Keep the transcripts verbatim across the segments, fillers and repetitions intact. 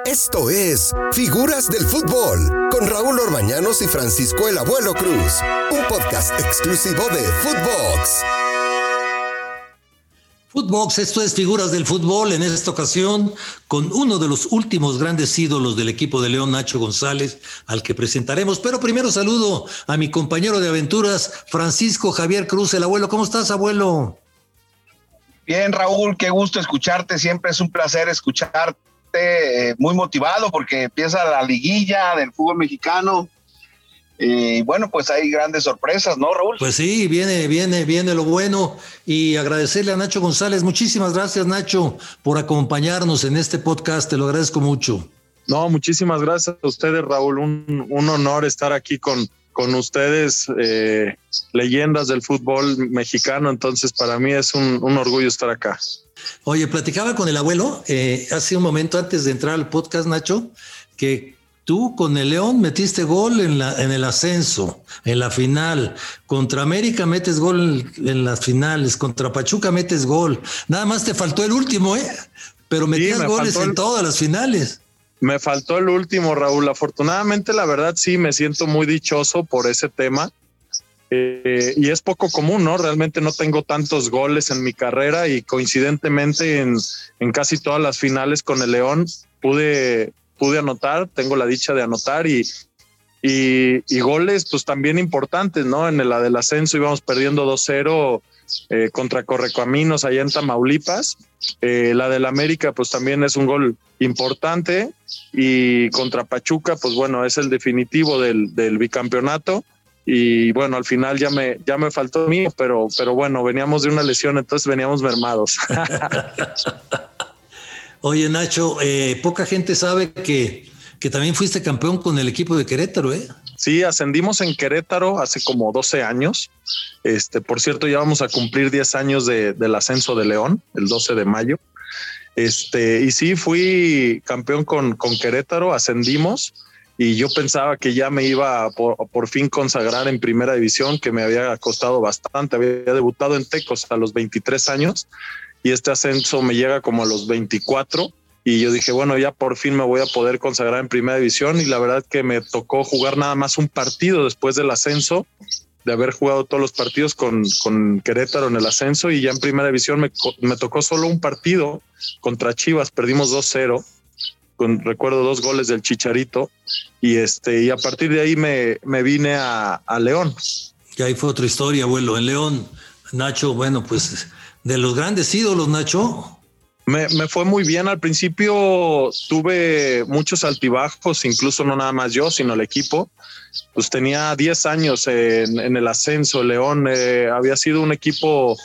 Esto es Figuras del Fútbol con Raúl Orbañanos y Francisco el Abuelo Cruz, un podcast exclusivo de Footbox. Footbox, esto es Figuras del Fútbol, en esta ocasión con uno de los últimos grandes ídolos del equipo de León, Nacho González, al que presentaremos. Pero primero saludo a mi compañero de aventuras, Francisco Javier Cruz, el abuelo. ¿Cómo estás, abuelo? Bien, Raúl, qué gusto escucharte, siempre es un placer escucharte, eh, muy motivado porque empieza la liguilla del fútbol mexicano. Y eh, bueno, pues hay grandes sorpresas, ¿no, Raúl? Pues sí, viene, viene, viene lo bueno. Y agradecerle a Nacho González. Muchísimas gracias, Nacho, por acompañarnos en este podcast. Te lo agradezco mucho. No, muchísimas gracias a ustedes, Raúl. Un, un honor estar aquí con, con ustedes, eh, leyendas del fútbol mexicano. Entonces, para mí es un, un orgullo estar acá. Oye, platicaba con el abuelo eh, hace un momento antes de entrar al podcast, Nacho, que tú con el León metiste gol en, la, en el ascenso, en la final. Contra América metes gol en las finales. Contra Pachuca metes gol. Nada más te faltó el último, ¿eh? Pero metías sí, goles el, en todas las finales. Me faltó el último, Raúl. Afortunadamente, la verdad, sí, me siento muy dichoso por ese tema. Eh, y es poco común, ¿no? Realmente no tengo tantos goles en mi carrera y coincidentemente en, en casi todas las finales con el León pude... pude anotar, tengo la dicha de anotar y, y, y goles pues también importantes, ¿no? En la del ascenso íbamos perdiendo dos cero eh, contra Correcaminos allá en Tamaulipas, eh, la del América pues también es un gol importante y contra Pachuca pues bueno es el definitivo del, del bicampeonato y bueno al final ya me, ya me faltó mío, pero, pero bueno veníamos de una lesión, entonces veníamos mermados. Oye, Nacho, eh, poca gente sabe que, que también fuiste campeón con el equipo de Querétaro, ¿eh? Sí, ascendimos en Querétaro hace como doce años. Este, por cierto, ya vamos a cumplir diez años de, del ascenso de León, el doce de mayo. Este, y sí, fui campeón con, con Querétaro, ascendimos. Y yo pensaba que ya me iba a por, por fin consagrar en primera división, que me había costado bastante. Había debutado en Tecos a los veintitrés años. Y este ascenso me llega como a los veinticuatro y yo dije, bueno, ya por fin me voy a poder consagrar en primera división y la verdad que me tocó jugar nada más un partido después del ascenso, de haber jugado todos los partidos con, con Querétaro en el ascenso y ya en primera división me, me tocó solo un partido contra Chivas, perdimos dos cero, con, recuerdo dos goles del Chicharito y, este, y a partir de ahí me, me vine a, a León. Y ahí fue otra historia, abuelo, en León. Nacho, bueno, pues... de los grandes ídolos, Nacho. Me, me fue muy bien. Al principio tuve muchos altibajos, incluso no nada más yo, sino el equipo. Pues tenía diez años en, en el ascenso. León eh, había sido un equipo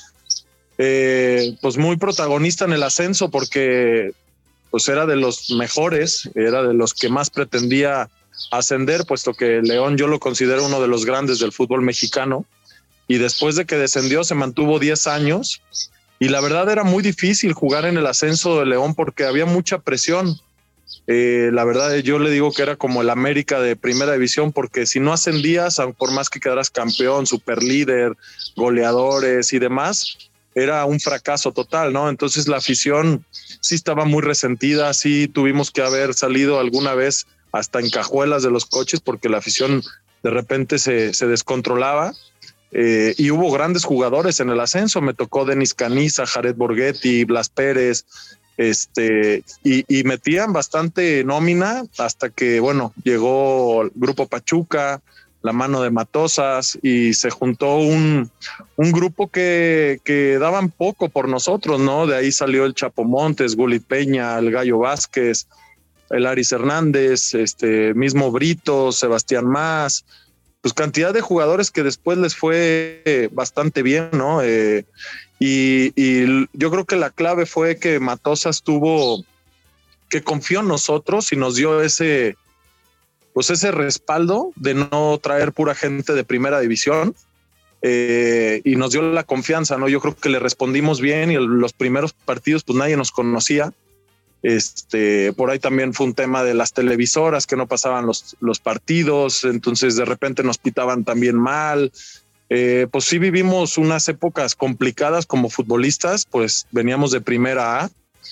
eh, pues muy protagonista en el ascenso porque pues era de los mejores, era de los que más pretendía ascender, puesto que León yo lo considero uno de los grandes del fútbol mexicano. Y después de que descendió se mantuvo diez años y la verdad era muy difícil jugar en el ascenso de León porque había mucha presión. Eh, la verdad yo le digo que era como el América de primera división porque si no ascendías, por más que quedaras campeón, superlíder, goleadores y demás, era un fracaso total, ¿no? Entonces la afición sí estaba muy resentida, sí tuvimos que haber salido alguna vez hasta en cajuelas de los coches porque la afición de repente se, se descontrolaba. Eh, y hubo grandes jugadores en el ascenso, me tocó Denis Caniza, Jared Borghetti, Blas Pérez, este, y, y metían bastante nómina hasta que, bueno, llegó el Grupo Pachuca, la mano de Matosas, y se juntó un, un grupo que, que daban poco por nosotros, ¿no? De ahí salió el Chapo Montes, Gulit Peña, el Gallo Vázquez, el Aris Hernández, este, mismo Brito, Sebastián Más, pues cantidad de jugadores que después les fue bastante bien, ¿no? Eh, y, y yo creo que la clave fue que Matosas tuvo, que confió en nosotros y nos dio ese, pues ese respaldo de no traer pura gente de primera división eh, y nos dio la confianza, ¿no? Yo creo que le respondimos bien y el, los primeros partidos pues nadie nos conocía. Este, por ahí también fue un tema de las televisoras que no pasaban los, los partidos, entonces de repente nos pitaban también mal. Eh, pues sí vivimos unas épocas complicadas como futbolistas, pues veníamos de primera A.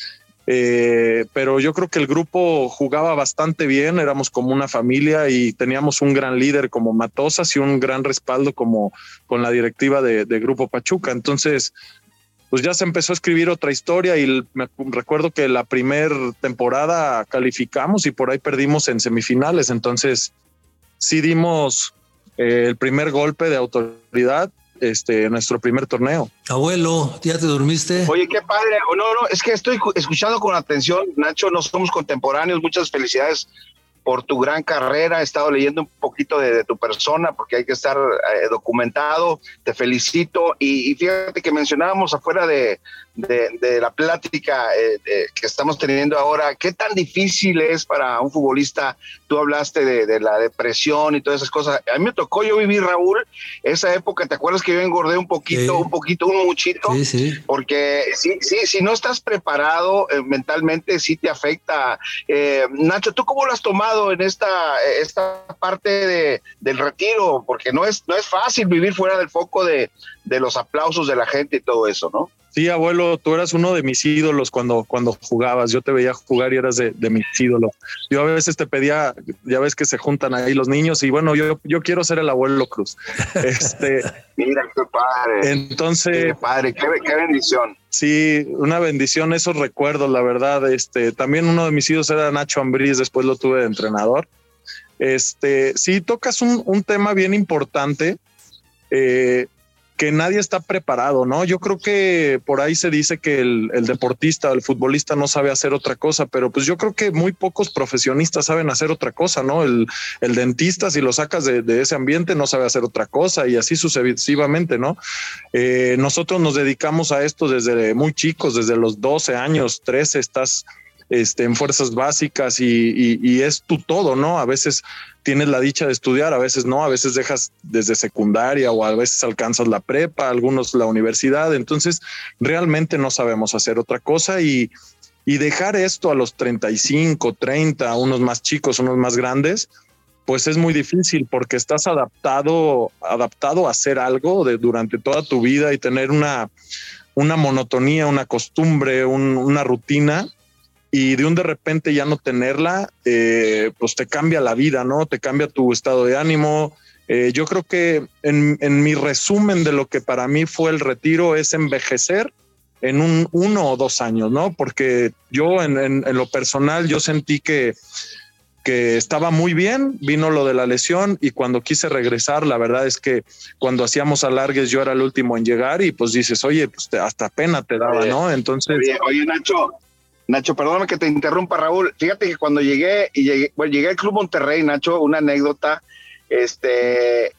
Eh, pero yo creo que el grupo jugaba bastante bien, éramos como una familia y teníamos un gran líder como Matosas y un gran respaldo como con la directiva de, de Grupo Pachuca. Entonces, pues ya se empezó a escribir otra historia y me recuerdo que la primer temporada calificamos y por ahí perdimos en semifinales. Entonces, sí dimos eh, el primer golpe de autoridad. Este, nuestro primer torneo. Abuelo, ¿ya te dormiste? Oye, qué padre. No, no, es que estoy escuchando con atención, Nacho, no somos contemporáneos, muchas felicidades por tu gran carrera, he estado leyendo un poquito de, de tu persona porque hay que estar eh, documentado, te felicito y, y fíjate que mencionábamos afuera de, de, de la plática eh, de, que estamos teniendo ahora, qué tan difícil es para un futbolista, tú hablaste de, de la depresión y todas esas cosas, a mí me tocó, yo viví, Raúl, esa época, ¿te acuerdas que yo engordé un poquito, sí. un poquito, un muchito? Sí, sí. Porque sí, sí, si no estás preparado eh, mentalmente, sí te afecta. Eh, Nacho, ¿tú cómo lo has tomado en esta, esta parte de, del retiro? Porque no es, no es fácil vivir fuera del foco de, de los aplausos de la gente y todo eso, ¿no? Sí, abuelo, tú eras uno de mis ídolos cuando, cuando jugabas. Yo te veía jugar y eras de, de mis ídolos. Yo a veces te pedía, ya ves que se juntan ahí los niños y bueno, yo, yo quiero ser el abuelo Cruz. Este, Mira, qué padre. Entonces, qué padre, qué, qué bendición. Sí, una bendición, esos recuerdos, la verdad. Este, también uno de mis ídolos era Nacho Ambriz, después lo tuve de entrenador. Este, sí, tocas un, un tema bien importante. Eh, que nadie está preparado, ¿no? Yo creo que por ahí se dice que el, el deportista, el futbolista no sabe hacer otra cosa, pero pues yo creo que muy pocos profesionistas saben hacer otra cosa, ¿no? El, el dentista, si lo sacas de, de ese ambiente, no sabe hacer otra cosa y así sucesivamente, ¿no? Eh, nosotros nos dedicamos a esto desde muy chicos, desde los doce años, trece, estás este, en fuerzas básicas y, y, y es tu todo, ¿no? A veces tienes la dicha de estudiar, a veces no, a veces dejas desde secundaria o a veces alcanzas la prepa, algunos la universidad, entonces realmente no sabemos hacer otra cosa y, y dejar esto a los treinta y cinco, treinta, unos más chicos, unos más grandes, pues es muy difícil porque estás adaptado, adaptado a hacer algo de, durante toda tu vida y tener una, una monotonía, una costumbre, un, una rutina. Y de un de repente ya no tenerla, eh, pues te cambia la vida, ¿no? Te cambia tu estado de ánimo. Eh, yo creo que en, en mi resumen de lo que para mí fue el retiro es envejecer en un uno o dos años, ¿no? Porque yo en, en, en lo personal yo sentí que, que estaba muy bien, vino lo de la lesión y cuando quise regresar, la verdad es que cuando hacíamos alargues yo era el último en llegar y pues dices, oye, pues te, hasta pena te daba, ¿no? Entonces... Oye, oye Nacho... Nacho, perdóname que te interrumpa, Raúl. Fíjate que cuando llegué y llegué, bueno, llegué al Club Monterrey, Nacho, una anécdota, este,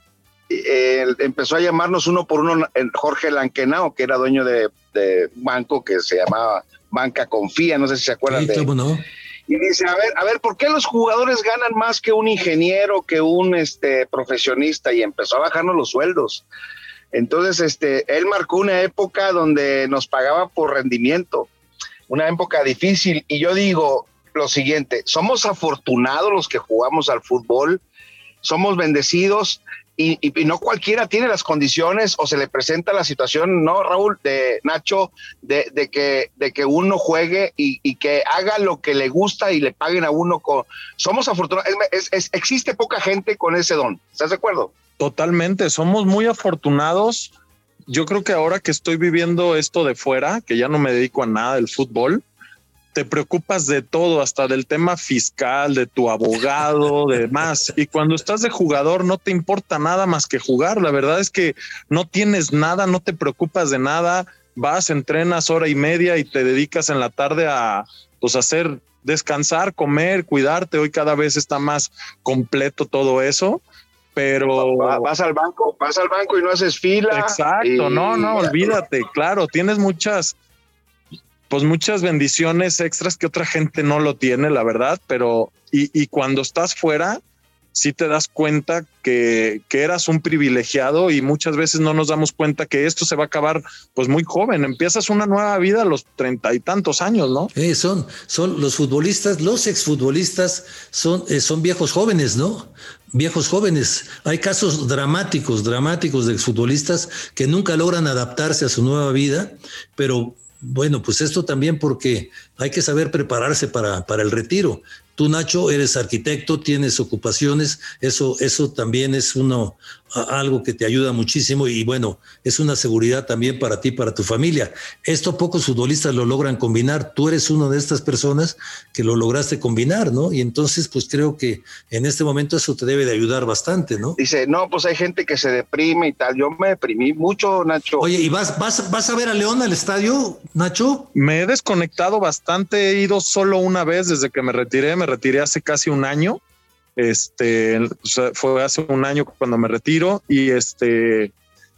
eh, empezó a llamarnos uno por uno Jorge Lankenau, que era dueño de, de un banco que se llamaba Banca Confía, no sé si se acuerdan sí, de cómo no. Y dice, a ver, a ver, ¿por qué los jugadores ganan más que un ingeniero, que un este, profesionista? Y empezó a bajarnos los sueldos. Entonces, este, él marcó una época donde nos pagaba por rendimiento. Una época difícil, y yo digo lo siguiente, somos afortunados los que jugamos al fútbol, somos bendecidos, y, y, y no cualquiera tiene las condiciones o se le presenta la situación, ¿no, Raúl? De Nacho, de, de, que, de que uno juegue y, y que haga lo que le gusta y le paguen a uno. Con... Somos afortunados, es, es, existe poca gente con ese don, ¿estás de acuerdo? Totalmente, somos muy afortunados. Yo creo que ahora que estoy viviendo esto de fuera, que ya no me dedico a nada del fútbol, te preocupas de todo, hasta del tema fiscal, de tu abogado, de más. Y cuando estás de jugador no te importa nada más que jugar. La verdad es que no tienes nada, no te preocupas de nada. Vas, entrenas hora y media y te dedicas en la tarde a pues hacer, descansar, comer, cuidarte. Hoy cada vez está más completo todo eso. Pero vas al banco, vas al banco y no haces fila. Exacto, y... no, no, olvídate, claro, tienes muchas, pues muchas bendiciones extras que otra gente no lo tiene, la verdad, pero y, y cuando estás fuera, sí te das cuenta que, que eras un privilegiado y muchas veces no nos damos cuenta que esto se va a acabar pues muy joven. Empiezas una nueva vida a los treinta y tantos años, ¿no? Eh, son, son los futbolistas, los exfutbolistas son, eh, son viejos jóvenes, ¿no? Viejos jóvenes. Hay casos dramáticos, dramáticos de exfutbolistas que nunca logran adaptarse a su nueva vida, pero bueno, pues esto también porque hay que saber prepararse para, para el retiro. Tú, Nacho, eres arquitecto, tienes ocupaciones, eso, eso también es uno, algo que te ayuda muchísimo y bueno, es una seguridad también para ti, para tu familia. Esto pocos futbolistas lo logran combinar. Tú eres una de estas personas que lo lograste combinar, ¿no? Y entonces, pues creo que en este momento eso te debe de ayudar bastante, ¿no? Dice, no, pues hay gente que se deprime y tal. Yo me deprimí mucho, Nacho. Oye, ¿y vas, vas, vas a ver a León al estadio, Nacho? Me he desconectado bastante, he ido solo una vez desde que me retiré, me retiré hace casi un año. Este, o sea, fue hace un año cuando me retiro y este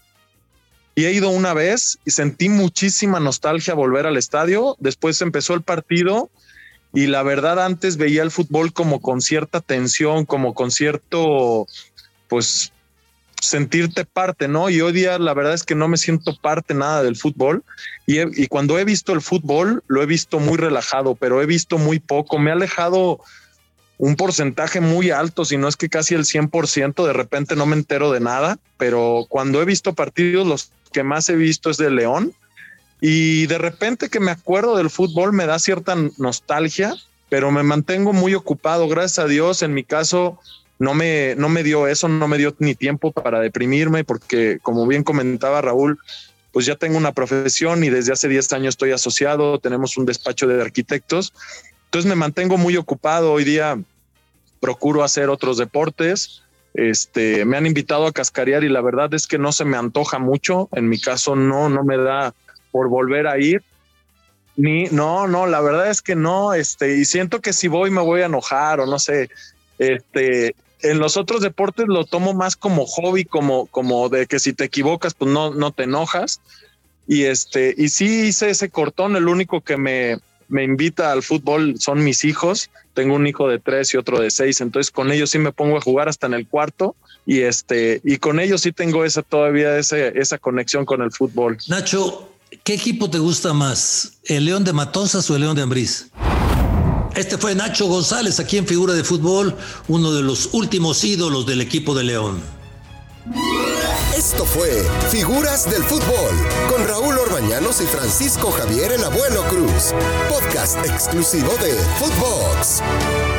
y he ido una vez y sentí muchísima nostalgia volver al estadio. Después empezó el partido y la verdad antes veía el fútbol como con cierta tensión, como con cierto, pues, sentirte parte, ¿no? Y hoy día la verdad es que no me siento parte nada del fútbol y, he, y cuando he visto el fútbol lo he visto muy relajado, pero he visto muy poco, me ha alejado un porcentaje muy alto, si no es que casi el cien por ciento, de repente no me entero de nada, pero cuando he visto partidos, los que más he visto es de León, y de repente que me acuerdo del fútbol me da cierta nostalgia, pero me mantengo muy ocupado, gracias a Dios, en mi caso no me, no me dio eso, no me dio ni tiempo para deprimirme, porque como bien comentaba Raúl, pues ya tengo una profesión y desde hace diez años estoy asociado, tenemos un despacho de arquitectos. Entonces me mantengo muy ocupado. Hoy día procuro hacer otros deportes. Este, me han invitado a cascarear y la verdad es que no se me antoja mucho. En mi caso no, no me da por volver a ir. Ni, no, no, la verdad es que no. Este, y siento que si voy me voy a enojar o no sé. Este, en los otros deportes lo tomo más como hobby, como, como de que si te equivocas, pues no, no te enojas. Y este, y sí hice ese cortón. El único que me me invita al fútbol son mis hijos. Tengo un hijo de tres y otro de seis, entonces con ellos sí me pongo a jugar hasta en el cuarto y este y con ellos sí tengo esa todavía ese, esa conexión con el fútbol. Nacho, ¿qué equipo te gusta más? ¿El León de Matosas o el León de Ambriz? Este fue Nacho González aquí en Figura de Fútbol, uno de los últimos ídolos del equipo de León. Esto fue Figuras del Fútbol con Raúl Orbañanos y Francisco Javier el Abuelo Cruz, podcast exclusivo de Footbox.